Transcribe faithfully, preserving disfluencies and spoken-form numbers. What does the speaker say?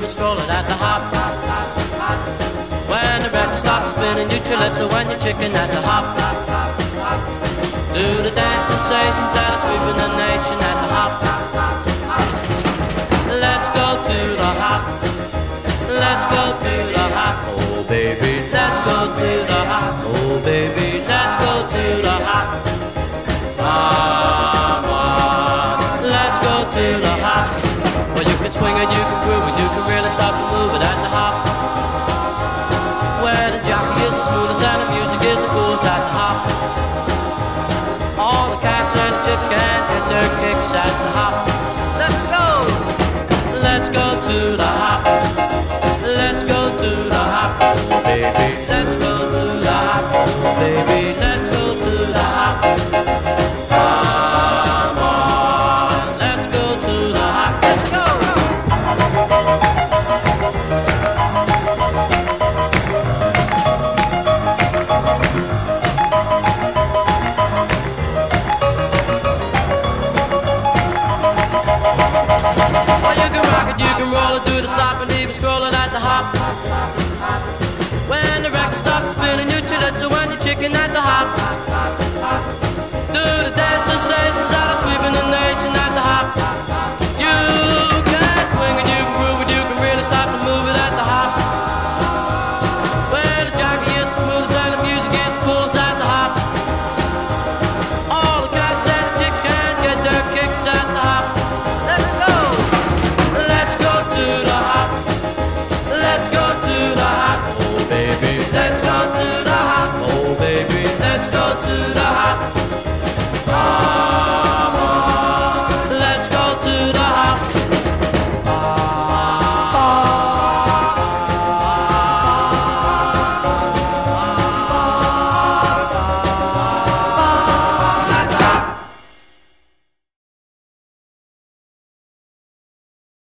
strolling at the hop. When the record starts spinning, you chillax when you're chicken at the hop. Do the dance sensations that are sweeping the nation at the hop. Let's go to the hop. Let's go to the hop. Oh baby, let's go to the hop. Oh baby, let's go to the hop. Come on, let's go to the hop. Well, you can swing it, you can groove it, you can really start to move it at the hop. Where the jockey is the smoothest and the music is the coolest at the hop. All the cats and the chicks can get their kicks at the hop. Let's go, let's go to the hop. Let's go to the hop, oh baby. Let's go to the hop, oh baby. Let's go to the hop. Come on, let's go to the hop. Let's go. Well, you can rock it, you can roll it, do the slop and even scrolling at the hop. When the record starts spinning, you chill it, so when you're chicken at the hop.